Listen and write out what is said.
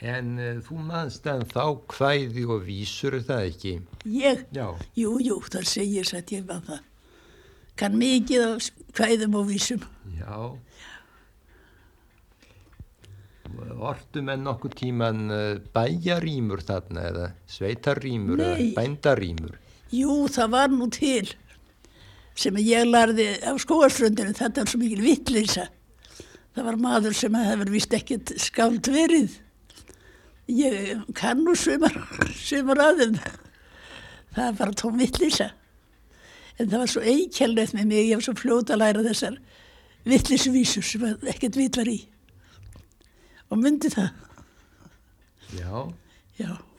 En þú manst en þá kvæði og vísur, það ekki? Ég? Já. Jú, það segir að ég var það. Kann mikið af kvæðum og vísum. Já. Ortu menn nokkuð tíman bæjarrímur þarna eða sveitarrímur eða bændarímur? Jú, það var nú til sem ég lærði á Skógarströndinu, þetta er svo mikil vitleysa. Það var maður sem hefur vist ekkert skáld verið. Ég kann nú sumar aðeim. Það er bara tóm vitleysa. En það var svo einkennilegt með mig, ég var svo fljót að læra þessar vitleysvísur sem ekkert vit var í. Og myndi það. Já. Já.